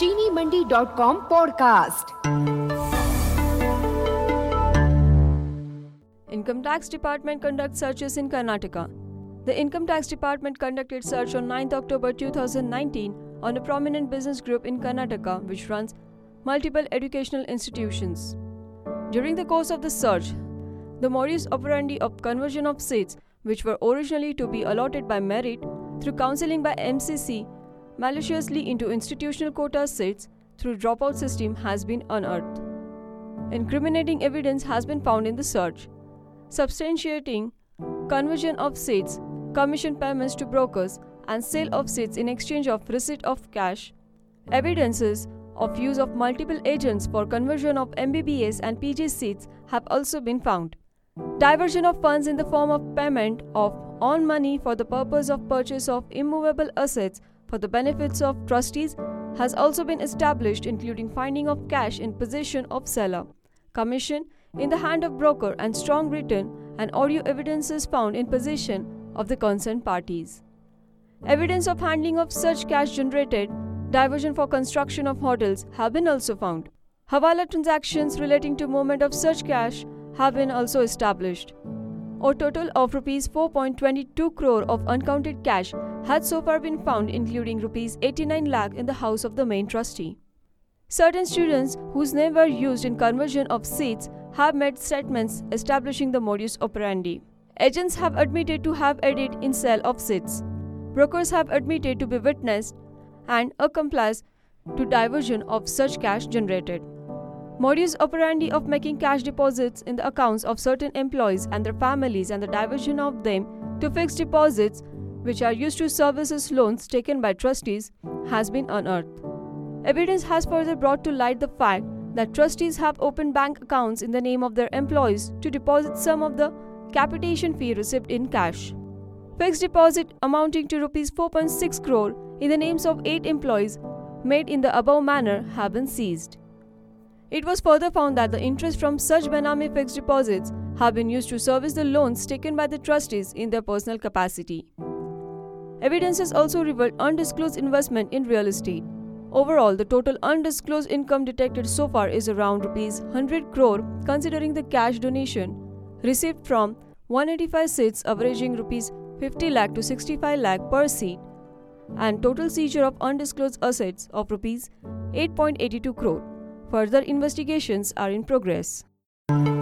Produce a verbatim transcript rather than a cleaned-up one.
चीनी Mandi dot com podcast. Income Tax Department conducts searches in Karnataka. The Income Tax Department conducted search on ninth October two thousand nineteen on a prominent business group in Karnataka which runs multiple educational institutions. During the course of the search, the modus operandi of conversion of seats which were originally to be allotted by merit through counseling by M C C maliciously into institutional quota seats through dropout system has been unearthed. Incriminating evidence has been found in the search, substantiating conversion of seats, commission payments to brokers, and sale of seats in exchange of receipt of cash. Evidences of use of multiple agents for conversion of M B B S and P G seats have also been found. Diversion of funds in the form of payment of on money for the purpose of purchase of immovable assets for the benefits of trustees has also been established, including finding of cash in possession of seller, commission in the hand of broker, and strong written and audio evidences found in possession of the concerned parties. Evidence of handling of such cash generated diversion for construction of hotels have been also found. Hawala transactions relating to movement of such cash have been also established. A total of rupees four point two two crore of uncounted cash had so far been found, including rupees eighty-nine lakh in the house of the main trustee. Certain students whose name were used in conversion of seats have made statements establishing the modus operandi. Agents have admitted to have aided in sale of seats. Brokers have admitted to be witnessed and accomplice to diversion of such cash generated. Modus operandi of making cash deposits in the accounts of certain employees and their families and the diversion of them to fixed deposits which are used to service loans taken by trustees has been unearthed. Evidence has further brought to light the fact that trustees have opened bank accounts in the name of their employees to deposit some of the capitation fee received in cash. Fixed deposit amounting to rupees four point six crore in the names of eight employees made in the above manner have been seized. It was further found that the interest from such Benami fixed deposits have been used to service the loans taken by the trustees in their personal capacity. Evidences also revealed undisclosed investment in real estate. Overall, the total undisclosed income detected so far is around rupees one hundred crore, considering the cash donation received from one hundred eighty-five seats averaging rupees fifty lakh to sixty-five lakh per seat, and total seizure of undisclosed assets of rupees eight point eight two crore. Further investigations are in progress.